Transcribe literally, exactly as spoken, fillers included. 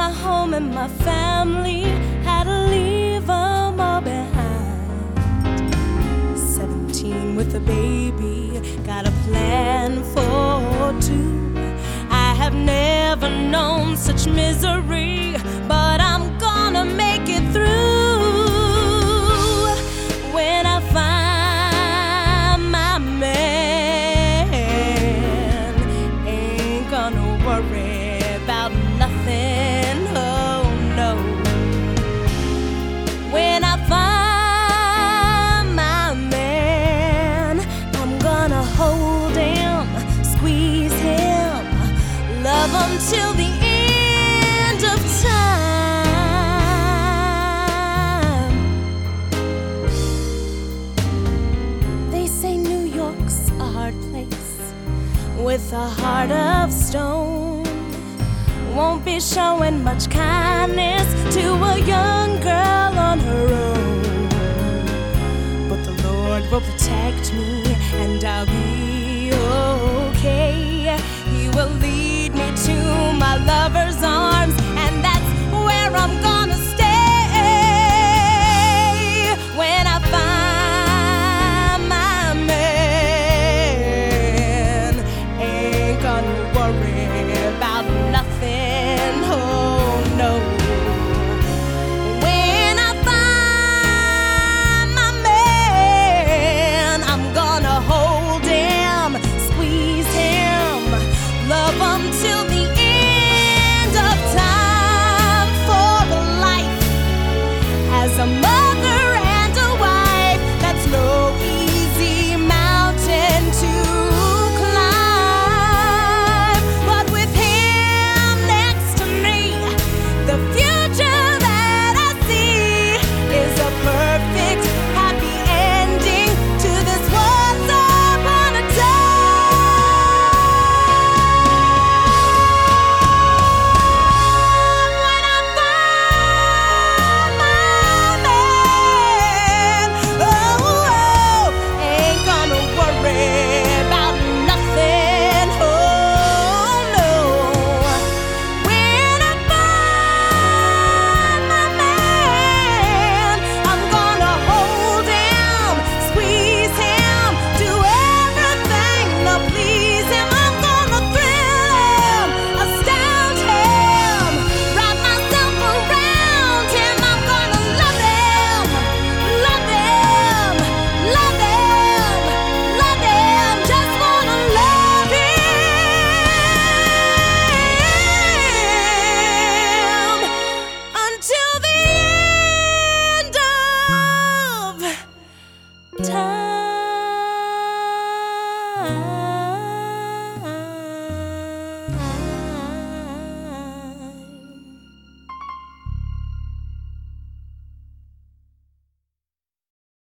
my home and my family, had to leave them all behind. Seventeen with a baby, got a plan for two. I have never known such misery, but I'm gonna make it through. When I find my man, ain't gonna worry about nothing, oh no. When I find my man, I'm gonna hold him, squeeze him, love him till the end of time. They say New York's a hard place, with a heart of stone. Won't be showing much kindness to a young girl on her own. But the Lord will protect me, and I'll be okay. He will lead me to my lover's arms, and